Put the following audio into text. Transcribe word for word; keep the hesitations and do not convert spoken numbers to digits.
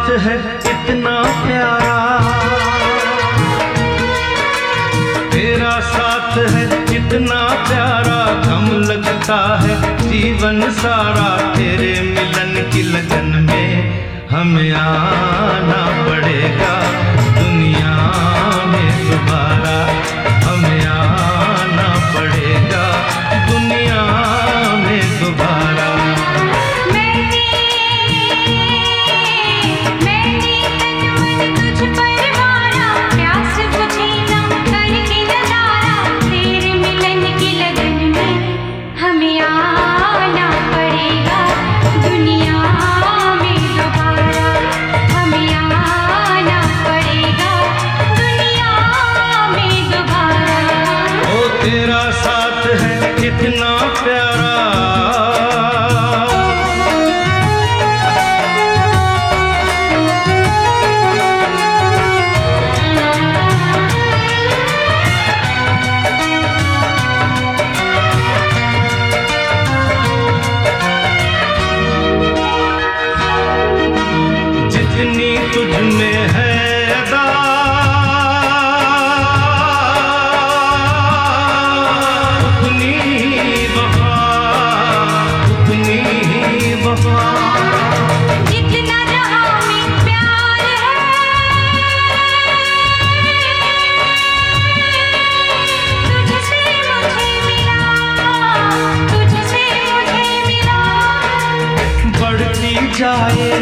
साथ है इतना प्यारा, तेरा साथ है इतना प्यारा, गम लगता है जीवन सारा। तेरे मिलन की लगन में हमें आना पड़ेगा दुनिया में दोबारा, हमें आना पड़ेगा दुनिया में दोबारा। मैंने मैंने तन मन तुझ पर मारा, प्यास बुझी ना करके नजारा। तेरे मिलन की लगन में हमें आना पड़ेगा दुनिया में दोबारा, हमें आना पड़ेगा दुनिया में दोबारा। ओ तेरा साथ है इतना प्यारा, जितनी तुझ में है अदा, उतनी वफा, उतनी वफा। जितना रहा में प्यार है, तुझसे मुझे मिला, तुझसे मुझे मिला। बढ़ती जाए